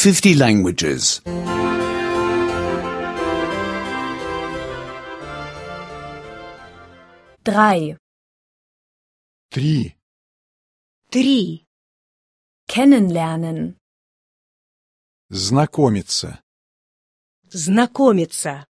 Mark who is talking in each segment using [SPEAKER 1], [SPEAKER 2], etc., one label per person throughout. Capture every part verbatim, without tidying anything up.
[SPEAKER 1] fifty languages.
[SPEAKER 2] Drei.
[SPEAKER 3] Три.
[SPEAKER 4] Три.
[SPEAKER 2] Kennenlernen.
[SPEAKER 3] Знакомиться.
[SPEAKER 4] Знакомиться.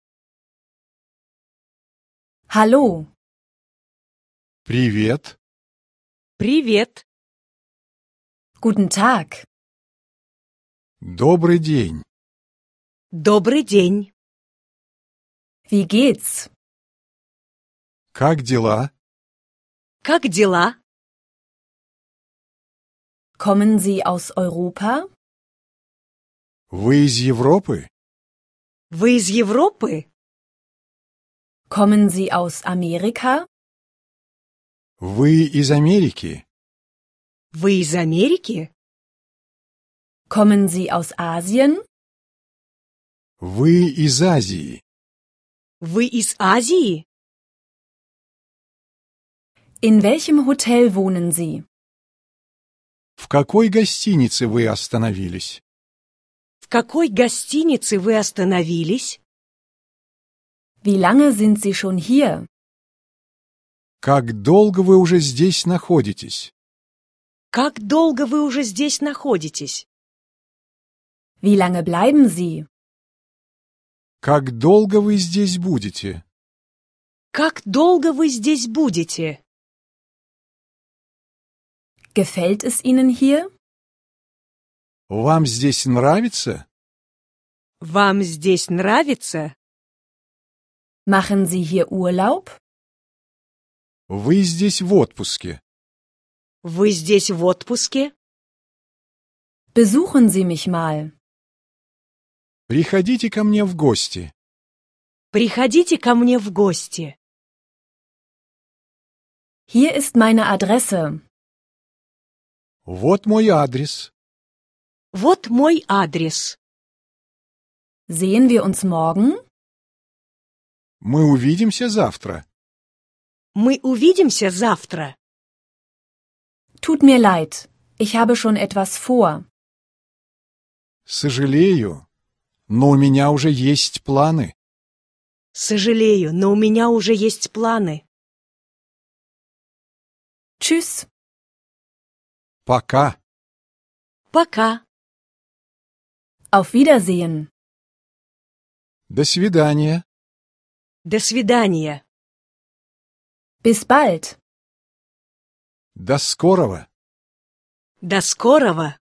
[SPEAKER 2] Hallo.
[SPEAKER 3] Привет.
[SPEAKER 4] Привет.
[SPEAKER 2] Guten Tag.
[SPEAKER 3] Добрый день.
[SPEAKER 4] Добрый день.
[SPEAKER 2] Wie geht's?
[SPEAKER 3] Как дела?
[SPEAKER 4] Как дела?
[SPEAKER 2] Kommen Sie aus Europa?
[SPEAKER 3] Вы из Европы?
[SPEAKER 4] Вы из Европы?
[SPEAKER 2] Kommen Sie aus Amerika?
[SPEAKER 3] Вы из Америки?
[SPEAKER 4] Вы из Америки?
[SPEAKER 2] Kommen Sie aus Asien?
[SPEAKER 3] Вы из Азии?
[SPEAKER 4] Вы из Азии?
[SPEAKER 2] In welchem Hotel wohnen Sie?
[SPEAKER 3] В какой гостинице вы остановились?
[SPEAKER 4] В какой гостинице вы остановились?
[SPEAKER 2] Wie lange sind Sie schon hier?
[SPEAKER 3] Как долго вы уже здесь находитесь?
[SPEAKER 4] Как долго вы уже здесь находитесь?
[SPEAKER 2] Wie lange bleiben Sie?
[SPEAKER 3] Как долго вы здесь будете?
[SPEAKER 4] Как долго вы здесь будете?
[SPEAKER 2] Gefällt es Ihnen hier?
[SPEAKER 3] Вам здесь нравится?
[SPEAKER 4] Вам здесь нравится?
[SPEAKER 2] Machen Sie hier Urlaub?
[SPEAKER 3] Вы здесь в отпуске?
[SPEAKER 4] Вы здесь в отпуске?
[SPEAKER 2] Besuchen Sie mich mal.
[SPEAKER 3] Приходите ко мне в гости.
[SPEAKER 4] Приходите ко мне в гости.
[SPEAKER 2] Hier ist meine Adresse.
[SPEAKER 3] Вот мой адрес.
[SPEAKER 4] Вот мой адрес.
[SPEAKER 2] Sehen wir uns morgen?
[SPEAKER 3] Мы увидимся завтра.
[SPEAKER 4] Мы увидимся завтра.
[SPEAKER 2] Tut mir leid, ich habe schon etwas vor.
[SPEAKER 3] Сожалею, но у меня уже есть планы.
[SPEAKER 4] Сожалею, но у меня уже есть планы.
[SPEAKER 2] Tschüss.
[SPEAKER 3] Пока.
[SPEAKER 4] Пока.
[SPEAKER 2] Auf Wiedersehen.
[SPEAKER 3] До свидания.
[SPEAKER 4] До свидания.
[SPEAKER 2] Bis bald.
[SPEAKER 3] До скорого.
[SPEAKER 4] До скорого.